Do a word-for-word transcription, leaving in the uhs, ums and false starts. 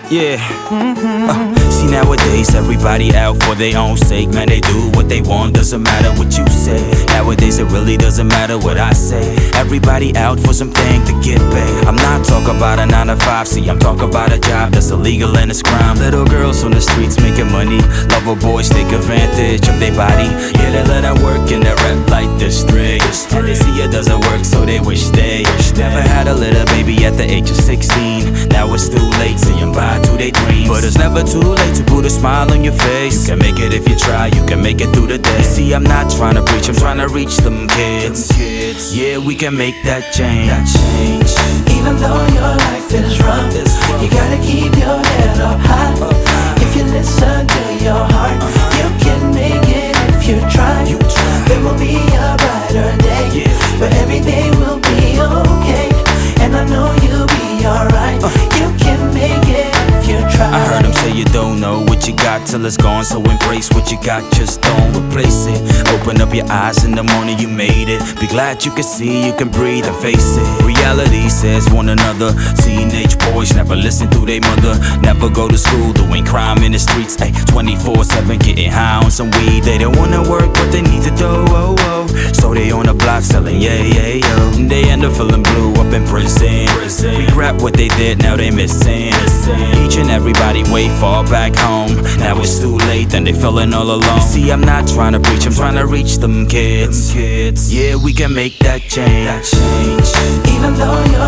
Yeah. uh, See, nowadays everybody out for their own sake. Man, they do what they want, doesn't matter what you say. Nowadays it really doesn't matter what I say. Everybody out for something to get paid. I'm not talking about a nine to five, see, I'm talking about a job that's illegal and it's crime. Little girls on the streets making money, lover boys take advantage of their body. Yeah, they let her work in the rap like this straight. And they see it doesn't work, so they wish they never had a little baby at the age of sixteen. Now it's too late, see them buy to their dreams. But it's never too late to put a smile on your face. You can make it if you try, you can make it through the day. See, I'm not trying to preach, I'm trying to reach them kids. Yeah, we can make that change. Even though your life is rough, you gotta keep your head up high. If you listen to your heart, you can make it if you try. There will be a brighter day, where everything will be okay. And I know you'll be alright. You can make it if you try. I heard him say you don't know what you got till it's gone, so embrace what you got, just don't replace it. Open up your eyes in the morning, you made it. Be glad you can see, you can breathe and face it. Reality says one another. Teenage boys never listen to their mother. Never go to school, doing crime in the streets. Ay, twenty-four seven getting high on some weed. They don't wanna work, but they need to do, oh, oh. So they on the block selling, yeah, yeah, yo. They end up feeling blue up in prison. Regret what they did, now they missing. Each and everybody way far back home. Now it's too late, then they feeling all alone. See, I'm not trying to preach, I'm trying to reach them kids. Yeah, we can make that change. Even though you're